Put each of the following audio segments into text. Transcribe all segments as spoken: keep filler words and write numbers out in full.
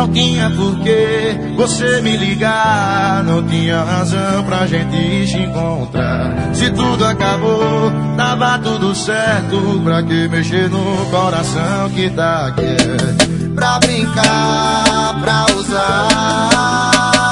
Não tinha porquê você me ligar, não tinha razão pra gente se encontrar. Se tudo acabou, tava tudo certo, pra que mexer no coração que tá quieto? Pra brincar, pra usar,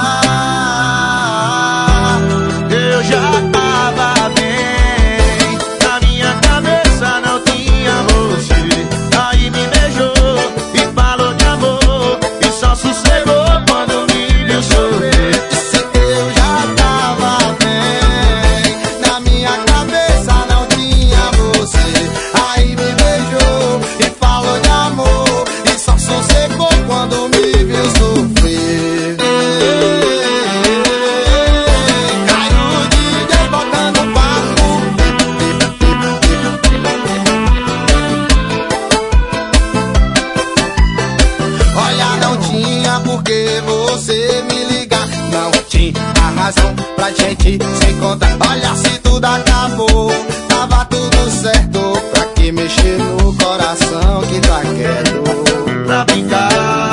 eu já tava bem, na minha cabeça não tinha você. Aí me beijou e falou de amor, e só sossegou quando me viu sofrer. eu já tava bem, na minha cabeça não tinha você. Aí me beijou e falou de amor, e só sossegou quando me viu sofrer. Caiu o D J botando papo. Olha, não tinha por que você me ligar, não tinha razão pra gente se encontrar. Olha, se tudo acabou, tava tudo certo, pra que mexer no coração que tá quieto? Pra brincar,